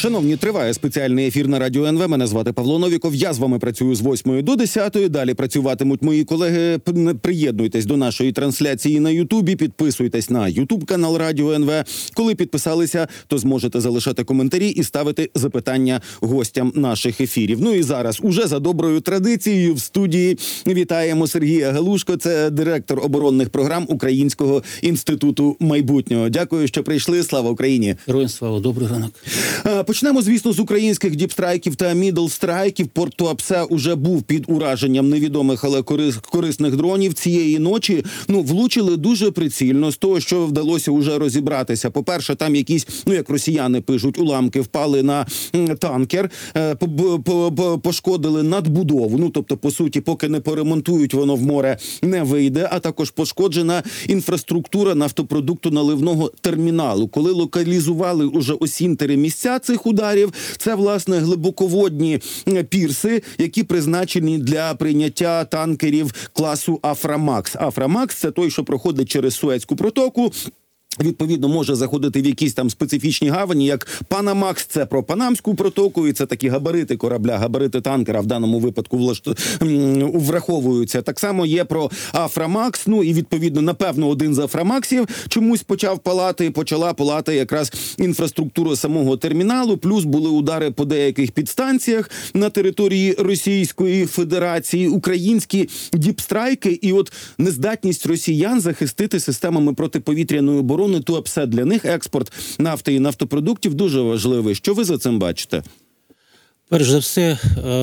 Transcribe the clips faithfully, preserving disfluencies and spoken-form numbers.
Шановні, триває спеціальний ефір на Радіо ен ве. Мене звати Павло Новіков. Я з вами працюю з восьмої до десятої. Далі працюватимуть мої колеги. Приєднуйтесь до нашої трансляції на Ютубі. Підписуйтесь на Ютуб-канал Радіо ен ве. Коли підписалися, то зможете залишати коментарі і ставити запитання гостям наших ефірів. Ну і зараз, уже за доброю традицією, в студії вітаємо Сергія Галушко. Це директор оборонних програм Українського інституту майбутнього. Дякую, що прийшли. Слава Україні! Героям слава, добрий ранок. Почнемо, звісно, з українських діпстрайків та мідлстрайків. Порт Туапсе уже був під ураженням невідомих, але корис, корисних дронів. Цієї ночі, ну, влучили дуже прицільно з того, що вдалося уже розібратися. По-перше, там якісь, ну, як росіяни пишуть, уламки впали на танкер, пошкодили надбудову. Ну, тобто, по суті, поки не поремонтують, воно в море не вийде. А також пошкоджена інфраструктура нафтопродукту наливного терміналу. Коли локалізували уже осінтери місця цих ударів, це, власне, глибоководні пірси, які призначені для прийняття танкерів класу Афрамакс. Афрамакс – це той, що проходить через Суецьку протоку. Відповідно, може заходити в якісь там специфічні гавані, як Панамакс, це про Панамську протоку, і це такі габарити корабля, габарити танкера в даному випадку влашт... враховуються. Так само є про Афрамакс, ну і відповідно, напевно, один з Афрамаксів чомусь почав палати, почала палати якраз інфраструктура самого терміналу, плюс були удари по деяких підстанціях на території Російської Федерації, українські діпстрайки і от нездатність росіян захистити системами протиповітряної оборони Туапсе. Для них експорт нафти і нафтопродуктів дуже важливий. Що ви за цим бачите? Перш за все,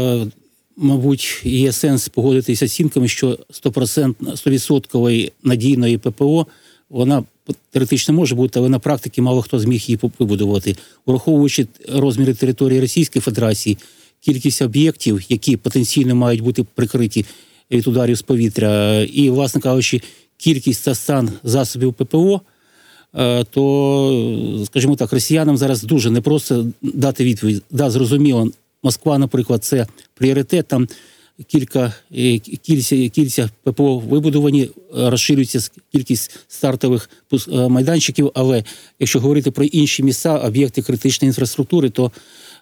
мабуть, є сенс погодитися з оцінками, що сто відсотків надійної ППО, вона теоретично може бути, але на практиці мало хто зміг її вибудувати. Враховуючи розміри території Російської Федерації, кількість об'єктів, які потенційно мають бути прикриті від ударів з повітря, і, власне кажучи, кількість та стан засобів ППО, то, скажімо так, росіянам зараз дуже непросто дати відповідь. Да, зрозуміло, Москва, наприклад, це пріоритет, там кілька, кільця, кільця ППО вибудовані, розширюється кількість стартових майданчиків, але якщо говорити про інші місця, об'єкти критичної інфраструктури, то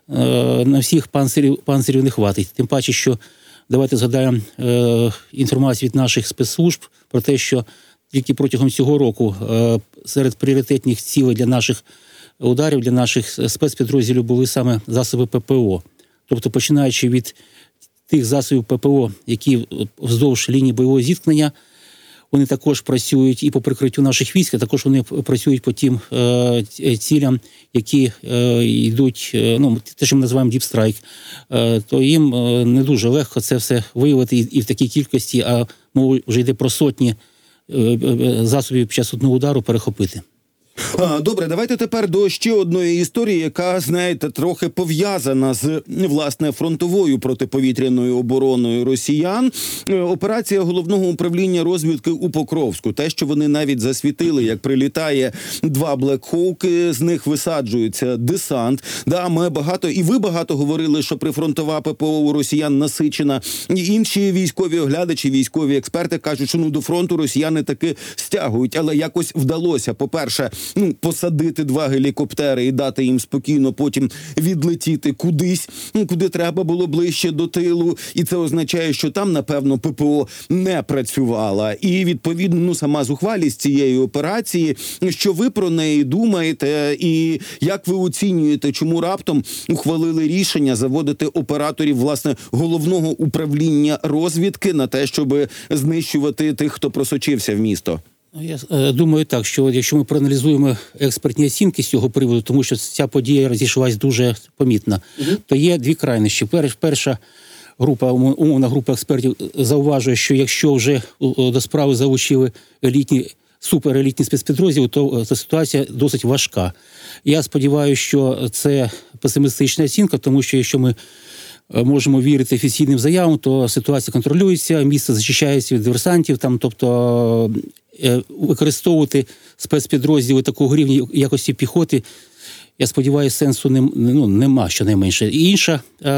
е, на всіх панцирів, панцирів не хватить. Тим паче, що давайте згадаємо е, інформацію від наших спецслужб про те, що тільки протягом цього року е, серед пріоритетних цілей для наших ударів, для наших спецпідрозділів були саме засоби ППО. Тобто, починаючи від тих засобів ППО, які вздовж лінії бойового зіткнення, вони також працюють і по прикриттю наших військ, а також вони працюють по тим е, цілям, які е, йдуть, е, ну, те, що ми називаємо діпстрайк, е, то їм е, не дуже легко це все виявити і, і в такій кількості, а мова вже йде про сотні е, засобів під час одного удару перехопити. Добре, давайте тепер до ще одної історії, яка, знаєте, трохи пов'язана з, власне, фронтовою протиповітряною обороною росіян. Операція Головного управління розвідки у Покровську. Те, що вони навіть засвітили, як прилітає два Блекхоуки, з них висаджується десант. Да, ми багато, і ви багато говорили, що прифронтова ППО у росіян насичена. І інші військові оглядачі, військові експерти кажуть, що ну до фронту росіяни таки стягують. Але якось вдалося, по-перше, ну, посадити два гелікоптери і дати їм спокійно потім відлетіти кудись, куди треба було ближче до тилу. І це означає, що там, напевно, ППО не працювала. І, відповідно, ну, сама зухвалість цієї операції, що ви про неї думаєте і як ви оцінюєте, чому раптом ухвалили рішення заводити операторів, власне, Головного управління розвідки на те, щоб знищувати тих, хто просочився в місто? Я е, думаю так, що якщо ми проаналізуємо експертні оцінки з цього приводу, тому що ця подія розійшлась дуже помітно, угу. то є дві крайнощі. Пер, перша група, умовна група експертів зауважує, що якщо вже до справи залучили елітні, суперелітні спецпідрозділи, то, то ситуація досить важка. Я сподіваюся, що це песимістична оцінка, тому що якщо ми можемо вірити офіційним заявам, то ситуація контролюється, місце захищається від диверсантів, там, тобто використовувати спецпідрозділи такого рівня якості піхоти, я сподіваюся, сенсу не, ну, нема, щонайменше. І інша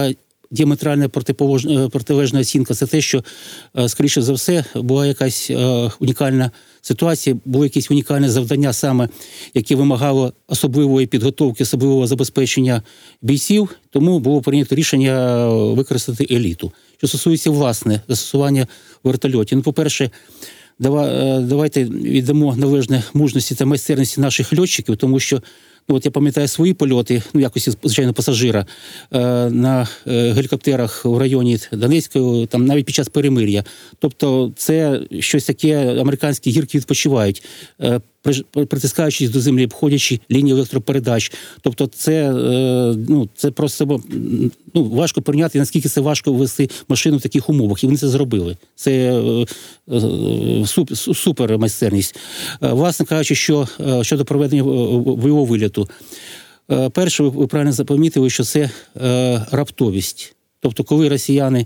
діаметральна протиположна- протилежна оцінка – це те, що, е, скоріше за все, була якась е, унікальна ситуація, було якесь унікальне завдання саме, яке вимагало особливої підготовки, особливого забезпечення бійців, тому було прийнято рішення використати еліту. Що стосується, власне, застосування вертольотів. Ну, по-перше, давайте віддамо належне мужності та майстерності наших льотчиків, тому що, ну, от я пам'ятаю свої польоти, ну, якості, звичайно, пасажира, е, на е, гелікоптерах в районі Донецької, там навіть під час перемир'я. Тобто це щось таке, американські гірки відпочивають, е, притискаючись до землі, обходячи лінії електропередач. Тобто це, е, ну, це просто, ну, важко прийняти, наскільки це важко вести машину в таких умовах. І вони це зробили. Це е, е, суп, супер майстерність. Е, власне кажучи, що е, щодо проведення бойового виліту. Е, перше, ви, ви правильно запомітили, що це е, раптовість. Тобто, коли росіяни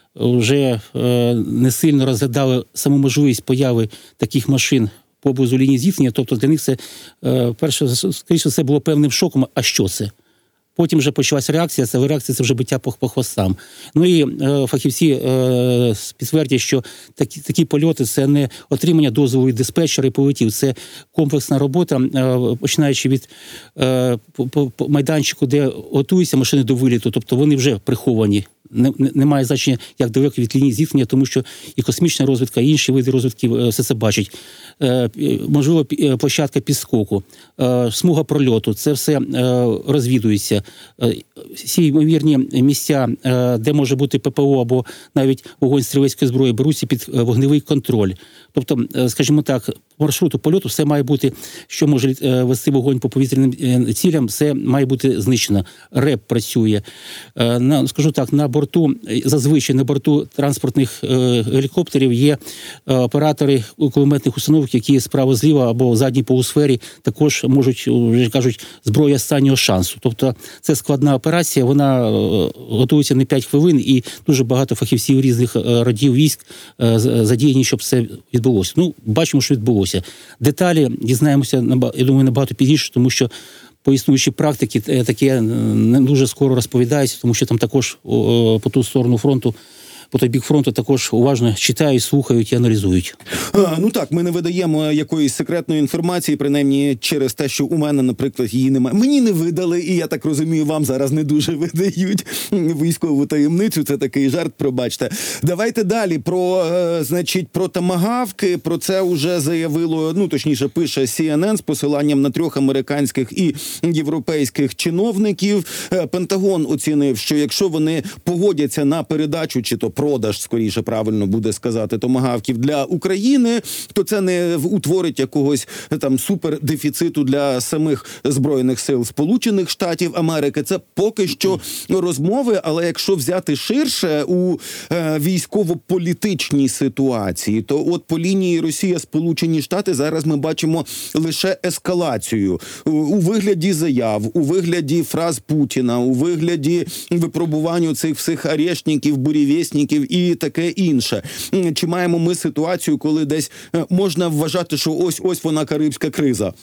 вже е, не сильно розглядали саму можливість появи таких машин поблизу лінії зіткнення, тобто для них це, е, перше, скоріше, це було певним шоком, а що це? Потім вже почалася реакція, це реакція, це вже биття по, по хвостам. Ну і е, фахівці е, підтвердять, що такі, такі польоти – це не отримання дозволу від диспетчера і полетів, це комплексна робота, е, починаючи від е, по, по майданчику, де готуються машини до виліту, тобто вони вже приховані. Немає значення, як далеко від лінії зіткнення, тому що і космічна розвідка, і інші види розвідки все це бачать. Можливо, площадка підскоку, смуга прольоту, це все розвідується. Всі ймовірні місця, де може бути ППО або навіть вогонь стрілецької зброї, беруться під вогневий контроль. Тобто, скажімо так, по маршруту польоту все має бути, що може вести вогонь по повітряним цілям, все має бути знищено. РЕП працює. На, скажу так, на борту, зазвичай на борту транспортних гелікоптерів є оператори кулеметних установок, які справа-зліва або в задній полусфері також можуть, вже кажуть, зброя останнього шансу. Тобто це складна операція, вона готується не п'ять хвилин, і дуже багато фахівців різних родів військ задіяні, щоб це відбулося. Ну, бачимо, що відбулося. Деталі дізнаємося, я думаю, набагато пізніше, тому що по існуючій практиці таке не дуже скоро розповідається, тому що там також по ту сторону фронту, по той бік фронту також уважно читають, слухають і аналізують. А, ну так, ми не видаємо якоїсь секретної інформації, принаймні через те, що у мене, наприклад, її немає. Мені не видали, і я так розумію, вам зараз не дуже видають військову таємницю. Це такий жарт, пробачте. Давайте далі про, е, значить, про томагавки. Про це вже заявило, ну, точніше, пише Сі Ен Ен з посиланням на трьох американських і європейських чиновників. Пентагон оцінив, що якщо вони погодяться на передачу, чи то продаж, скоріше правильно буде сказати, томагавків для України, то це не утворить якогось там супердефіциту для самих Збройних сил Сполучених Штатів Америки. Це поки що розмови, але якщо взяти ширше у е, військово-політичній ситуації, то от по лінії Росія-Сполучені Штати зараз ми бачимо лише ескалацію у, у вигляді заяв, у вигляді фраз Путіна, у вигляді випробуванню цих всіх арештників, бурєвєсніків і таке інше. Чи маємо ми ситуацію, коли десь можна вважати, що ось-ось вона карибська криза?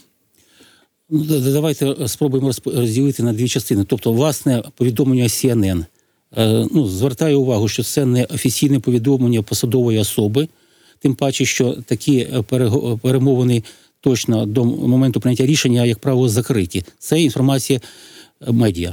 Ну, давайте спробуємо розділити на дві частини. Тобто, власне, повідомлення Сі Ен Ен. Ну, звертаю увагу, що це не офіційне повідомлення посадової особи, тим паче, що такі перемовини точно до моменту прийняття рішення, як правило, закриті. Це інформація медіа.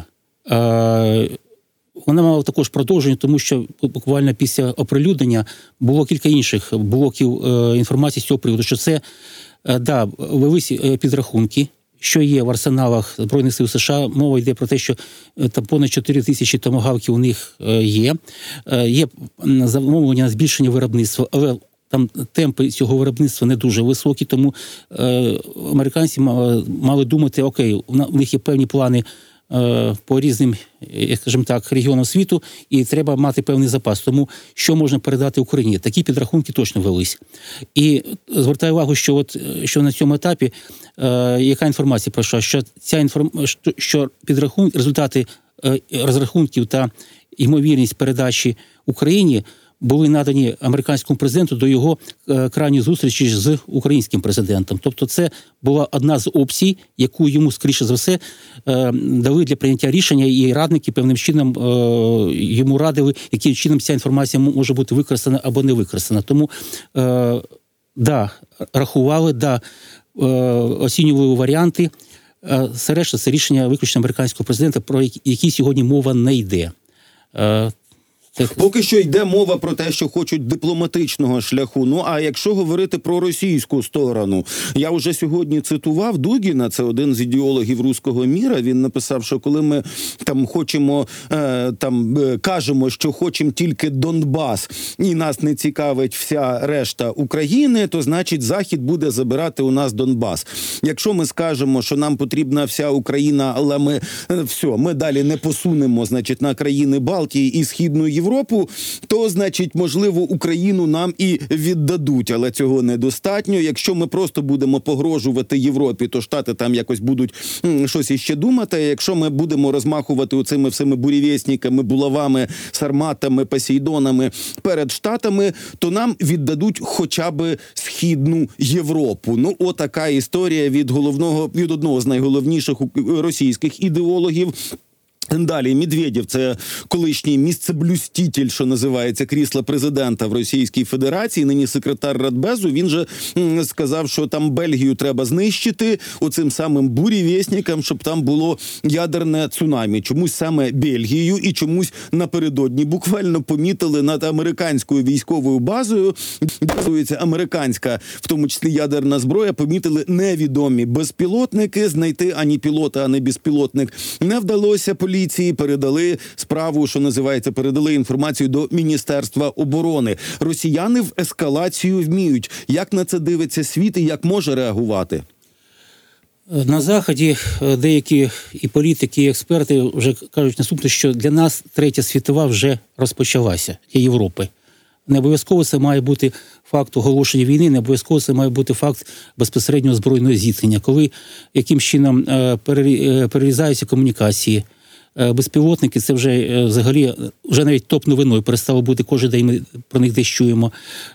Вона мала також продовження, тому що буквально після оприлюднення було кілька інших блоків е, інформації з цього приводу, що це, е, да, велись підрахунки, що є в арсеналах Збройних сил США. Мова йде про те, що е, там понад чотири тисячі томагавків у них е, є. Е, є замовлення на збільшення виробництва, але там темпи цього виробництва не дуже високі, тому е, американці мали, мали думати, окей, у них є певні плани по різним, скажімо так, регіонам світу, і треба мати певний запас. Тому що можна передати Україні? Такі підрахунки точно велись. І звертаю увагу, що от що на цьому етапі е, яка інформація пройшла, що ця інформ... що, що підрахунки, результати е, розрахунків та ймовірність передачі Україні були надані американському президенту до його е, крайньої зустрічі з українським президентом. Тобто це була одна з опцій, яку йому, скоріше за все, е, дали для прийняття рішення, і радники певним чином е, йому радили, яким чином ця інформація може бути використана або не використана. Тому, е, да, рахували, да, е, оцінювали варіанти. Е, все решта – це рішення виключно американського президента, про які сьогодні мова не йде. Е, Поки що йде мова про те, що хочуть дипломатичного шляху. Ну, а якщо говорити про російську сторону, я вже сьогодні цитував Дугіна, це один з ідеологів руського міра. Він написав, що коли ми там хочемо, е, там е, кажемо, що хочемо тільки Донбас, і нас не цікавить вся решта України, то значить Захід буде забирати у нас Донбас. Якщо ми скажемо, що нам потрібна вся Україна, але ми е, все, ми далі не посунемо, значить, на країни Балтії і Східної Європи, Європу, то, значить, можливо, Україну нам і віддадуть, але цього недостатньо. Якщо ми просто будемо погрожувати Європі, то Штати там якось будуть м, щось іще думати. А якщо ми будемо розмахувати оцими всіми бурєвєсніками, булавами, сарматами, посейдонами перед Штатами, то нам віддадуть хоча б Східну Європу. Ну, отака історія від головного, від одного з найголовніших російських ідеологів. Далі Медведєв, це колишній місцеблюститель, що називається, крісла президента в Російській Федерації, нині секретар Радбезу. Він же м, сказав, що там Бельгію треба знищити оцим самим бурєвєснікам, щоб там було ядерне цунамі. Чомусь саме Бельгію і чомусь напередодні буквально помітили над американською військовою базою, де базується американська, в тому числі ядерна зброя, помітили невідомі безпілотники. Знайти ані пілота, ані безпілотник не вдалося. Поліції передали справу, що називається, передали інформацію до Міністерства оборони. Росіяни в ескалацію вміють. Як на це дивиться світ і як може реагувати? На Заході деякі і політики, і експерти вже кажуть наступне, що для нас Третя світова вже розпочалася, для Європи. Не обов'язково це має бути факт оголошення війни, не обов'язково це має бути факт безпосереднього збройного зіткнення, коли яким чином перерізаються комунікації. Безпілотники – це вже взагалі, вже навіть топ-новиною перестало бути, кожен день ми про них десь чуємо.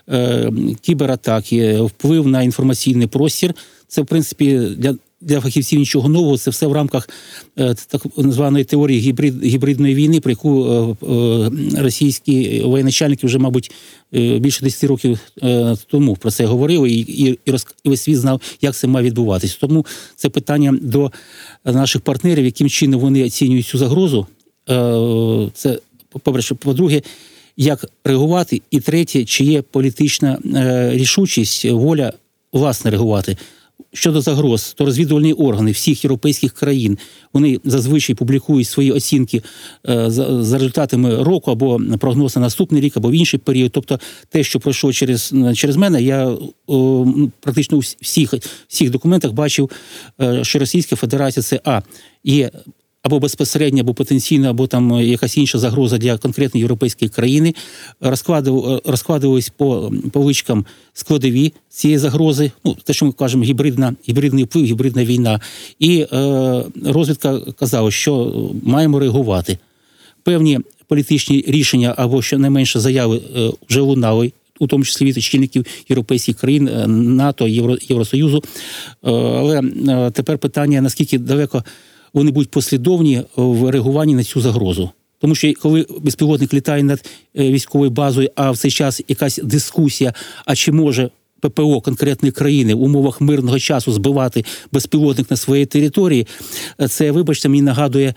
Кібератаки, вплив на інформаційний простір – це, в принципі, для, для фахівців нічого нового, це все в рамках так званої теорії гібрид, гібридної війни, про яку російські воєначальники вже, мабуть, більше десять років тому про це говорили, і, і, і, роз, і весь світ знав, як це має відбуватись. Тому це питання до наших партнерів, яким чином вони оцінюють цю загрозу. Це, по-перше. По-друге, як реагувати. І третє, чи є політична рішучість, воля власне реагувати. Щодо загроз, то розвідувальні органи всіх європейських країн, вони зазвичай публікують свої оцінки е, за, за результатами року або прогноз на наступний рік, або в інший період. Тобто те, що пройшло через, через мене, я о, практично у всіх, всіх документах бачив, е, що Російська Федерація – це а, є або безпосередньо, або потенційно, або там якась інша загроза для конкретної європейської країни. Розкладувались по поличкам складові цієї загрози, ну, те, що ми кажемо, гібридна, гібридний вплив, гібридна війна. І е, розвідка казала, що маємо реагувати. Певні політичні рішення або, щонайменше, заяви е, вже лунали, у тому числі від очільників європейських країн, НАТО, Євро, Євросоюзу. Е, але е, тепер питання, наскільки далеко вони будуть послідовні в реагуванні на цю загрозу. Тому що коли безпілотник літає над військовою базою, а в цей час якась дискусія, а чи може ППО конкретної країни в умовах мирного часу збивати безпілотник на своїй території, це, вибачте, мені нагадує,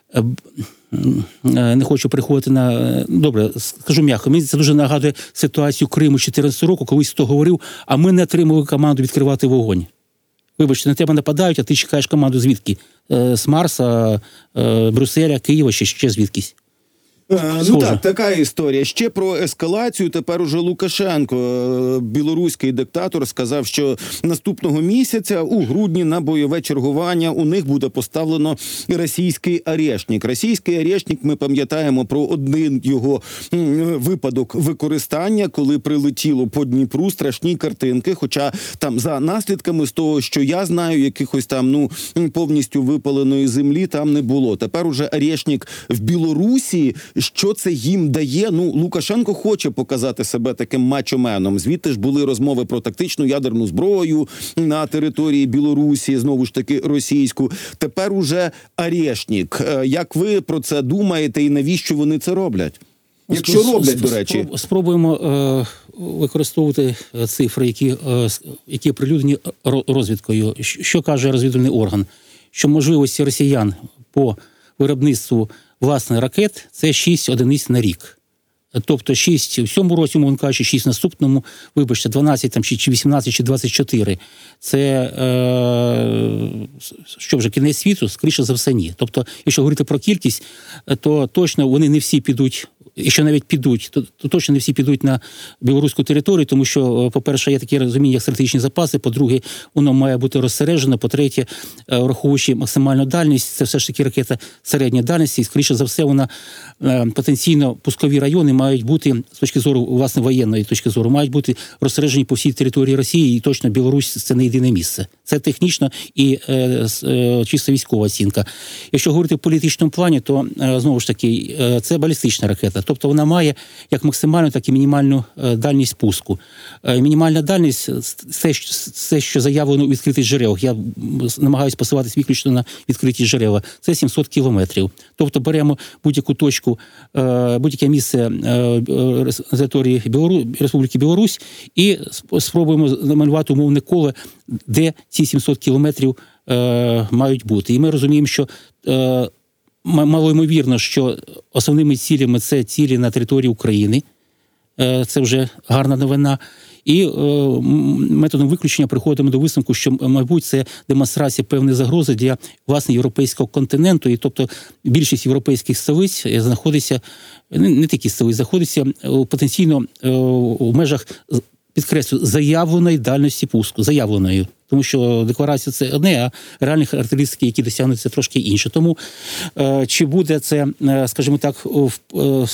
не хочу приходити на... Добре, скажу м'яко, мені це дуже нагадує ситуацію Криму чотирнадцятого року, коли хто говорив, а ми не отримали команду відкривати вогонь. Вибачте, на тебе нападають, а ти чекаєш команду звідки? З Марса, Брюсселя, Києва, чи ще звідкись. Ну так, така історія. Ще про ескалацію. Тепер уже Лукашенко, білоруський диктатор, сказав, що наступного місяця, у грудні, на бойове чергування у них буде поставлено російський арешник. Російський арешник, ми пам'ятаємо про один його випадок використання, коли прилетіло по Дніпру страшні картинки, хоча там за наслідками з того, що я знаю, якихось там, ну, повністю випаленої землі там не було. Тепер уже арешник в Білорусі, що це їм дає? Ну, Лукашенко хоче показати себе таким мачоменом. Звідти ж були розмови про тактичну ядерну зброю на території Білорусі, знову ж таки російську. Тепер уже Орешник. Як ви про це думаєте і навіщо вони це роблять? Якщо роблять, до речі. Спробуємо е, використовувати цифри, які, е, які оприлюднені розвідкою. Що каже розвідувальний орган? Що можливості росіян по виробництву власних ракет – це шість одиниць на рік. Тобто шість в цьому році, мовно кажучи, шість в наступному, вибачте, дванадцять там, чи вісімнадцять, чи двадцять чотири. Це, е, що вже, кінець світу? Скоріше за все, ні. Тобто, якщо говорити про кількість, то точно вони не всі підуть, якщо навіть підуть, то, то точно не всі підуть на білоруську територію, тому що, по-перше, є такі розуміння, як стратегічні запаси, по-друге, воно має бути розсереджено, по-третє, враховуючи максимальну дальність, це все ж таки ракета середньої дальності, і, скоріше за все, вона потенційно пускові райони мають бути, з точки зору, власне, воєнної точки зору, мають бути розсереджені по всій території Росії, і точно Білорусь – це не єдине місце. Це технічно і е, е, чисто військова оцінка. Якщо говорити в політичному плані, то, е, знову ж таки, е, це балістична ракета. Тобто вона має як максимальну, так і мінімальну е, дальність пуску. Е, мінімальна дальність – це, це, що заявлено у відкритих джерелах. Я намагаюся посилатися виключно на відкриті джерела. Це сімсот кілометрів. Тобто беремо будь-яку точку, е, будь-яке місце на території Білору... Республіки Білорусь і спробуємо намалювати умовне коло, де ці сімсот кілометрів е, мають бути. І ми розуміємо, що е, малоймовірно, що основними цілями це цілі на території України. Е, це вже гарна новина. І е, методом виключення приходимо до висновку, що, мабуть, це демонстрація певної загрози для, власне, європейського континенту. І, тобто, більшість європейських столиць знаходиться, не, не тільки столиць, знаходиться потенційно е, в межах, підкреслю, заявленої дальності пуску, заявленої. Тому що декларація – це одне, а реальні характеристики, які досягнуться, трошки інше. Тому е, чи буде це, е, скажімо так, в, е,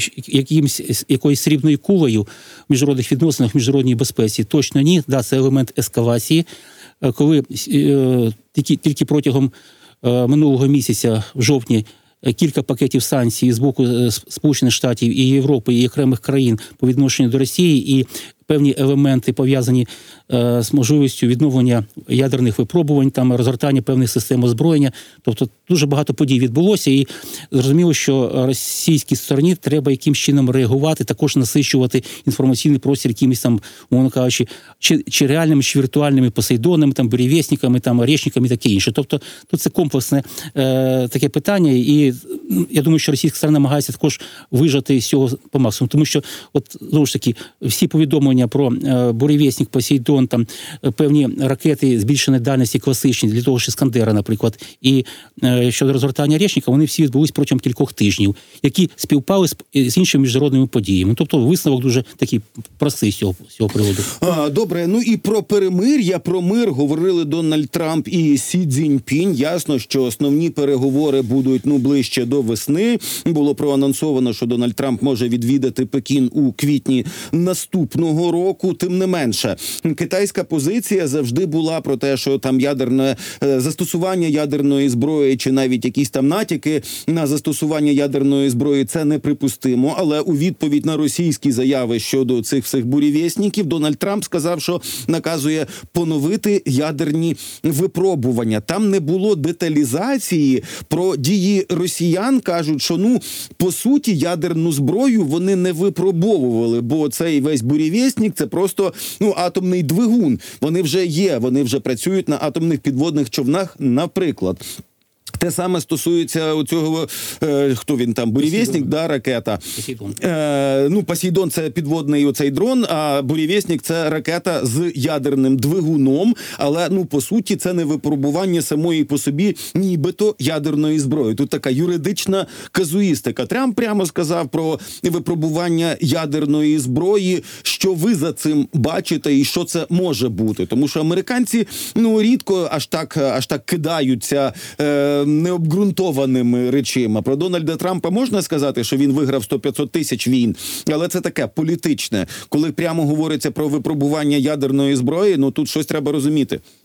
якимсь, якоюсь срібною кулею в міжнародних відносинах, в міжнародній безпеці? Точно ні. Да, це елемент ескалації. Е, коли е, тільки, тільки протягом е, минулого місяця, в жовтні, кілька пакетів санкцій з боку Сполучених Штатів і Європи, і окремих країн по відношенню до Росії, і певні елементи, пов'язані е, з можливістю відновлення ядерних випробувань, там розгортання певних систем озброєння. Тобто дуже багато подій відбулося, і зрозуміло, що російській стороні треба якимсь чином реагувати, також насичувати інформаційний простір якимись там, умовно кажучи, чи, чи реальними, чи віртуальними посейдонами, там, бурєвєсніками, там, орешниками і таке інше. Тобто тут це комплексне е, таке питання, і я думаю, що російська сторона намагається також вижати з цього по максимуму, тому що, от, знову ж таки, всі повідомлення про е, бурєвєснік, Посейдон, там е, певні ракети збільшеної дальності класичні, для того ж Іскандера, наприклад, і е, щодо розгортання Орешника, вони всі відбулись протягом кількох тижнів, які співпали з, з іншими міжнародними подіями. Тобто висновок дуже такий простий з цього, з цього приводу. А, добре, ну і про перемир'я, про мир говорили Дональд Трамп і Сі Цзіньпінь. Ясно, що основні переговори будуть, ну, ближче до весни. Було проанонсовано, що Дональд Трамп може відвідати Пекін у квітні наступного року. Тим не менше, китайська позиція завжди була про те, що там ядерне застосування ядерної зброї, чи навіть якісь там натяки на застосування ядерної зброї, це неприпустимо. Але у відповідь на російські заяви щодо цих всіх бурєвєсніків Дональд Трамп сказав, що наказує поновити ядерні випробування. Там не було деталізації про дії росіян. Кажуть, що, ну, по суті, ядерну зброю вони не випробовували, бо цей весь бурєвєснік – це просто, ну, атомний двигун. Вони вже є, вони вже працюють на атомних підводних човнах, наприклад. Те саме стосується оцього, е, хто він там, бурєвєснік, да, ракета. Посейдон. Е, ну, Посейдон – це підводний оцей дрон, а бурєвєснік – це ракета з ядерним двигуном, але, ну, по суті, це не випробування самої по собі нібито ядерної зброї. Тут така юридична казуїстика. Трамп прямо сказав про випробування ядерної зброї, що ви за цим бачите і що це може бути. Тому що американці, ну, рідко аж так, аж так кидаються е, необґрунтованими речима. Про Дональда Трампа можна сказати, що він виграв сто-п'ятсот тисяч війн, але це таке політичне. Коли прямо говориться про випробування ядерної зброї, ну тут щось треба розуміти.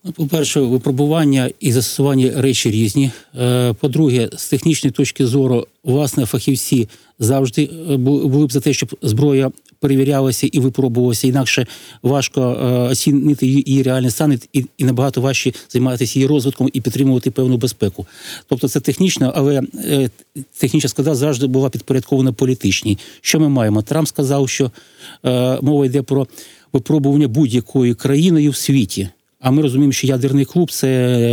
По-перше, випробування і застосування речі різні. Е, По-друге, з технічної точки зору, власне, фахівці завжди е, бу- були б за те, щоб зброя перевірялася і випробувалася, інакше важко е, оцінити її, її реальний стан і, і набагато важче займатися її розвитком і підтримувати певну безпеку. Тобто це технічно, але е, технічна складова завжди була підпорядкована політичній. Що ми маємо? Трамп сказав, що е, мова йде про випробування будь-якою країною в світі. А ми розуміємо, що ядерний клуб – це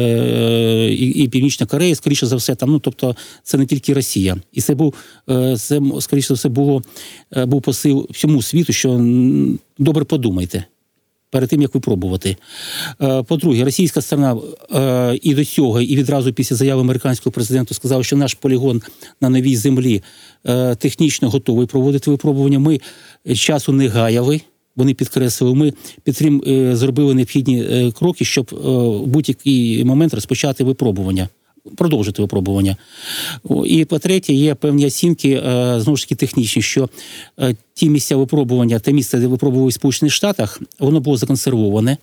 е, і, і Північна Корея, скоріше за все, там, ну, тобто це не тільки Росія. І це був, е, це, скоріше за все, було, е, був посил всьому світу, що м, добре подумайте перед тим, як випробувати. Е, По-друге, російська сторона е, і до цього, і відразу після заяви американського президента сказала, що наш полігон на новій землі е, технічно готовий проводити випробування. Ми часу не гаяли. Вони підкреслили, ми підтрим, е, зробили необхідні е, кроки, щоб е, в будь-який момент розпочати випробування, продовжити випробування. О, і по-третє, є певні оцінки, е, знову ж таки технічні, що е, ті місця випробування, те місце, де випробували в Сполучених Штатах, воно було законсервоване.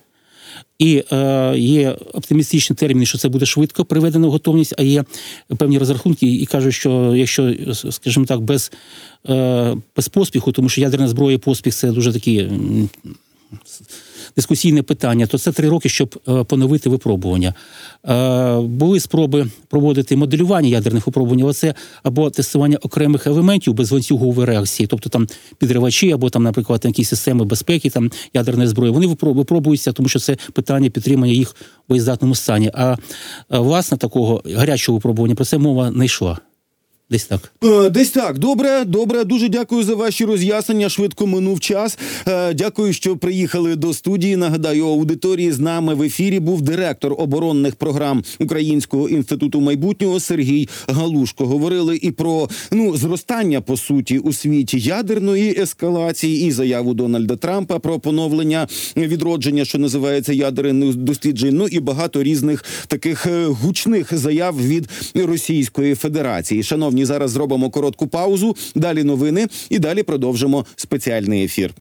І е, є оптимістичні терміни, що це буде швидко приведено в готовність, а є певні розрахунки і кажуть, що якщо, скажімо так, без, е, без поспіху, тому що ядерна зброя і поспіх – це дуже такі м, дискусійне питання, то це три роки, щоб е, поновити випробування. Е, були спроби проводити моделювання ядерних випробувань, але це або тестування окремих елементів без ланцюгової реакції, тобто там підривачі, або там, наприклад, якісь системи безпеки, там ядерної зброї. Вони випробуються, тому що це питання підтримання їх у боєздатному стані. А е, власне такого гарячого випробування про це мова не йшла. Десь так. Е, Десь так. Добре, добре. Дуже дякую за ваші роз'яснення. Швидко минув час. Е, Дякую, що приїхали до студії. Нагадаю, аудиторії з нами в ефірі був директор оборонних програм Українського інституту майбутнього Сергій Галушко. Говорили і про ну зростання, по суті, у світі ядерної ескалації, і заяву Дональда Трампа про поновлення відродження, що називається ядерних досліджень. Ну і багато різних таких е, гучних заяв від Російської Федерації. Шановні, зараз зробимо коротку паузу, далі новини і далі продовжимо спеціальний ефір.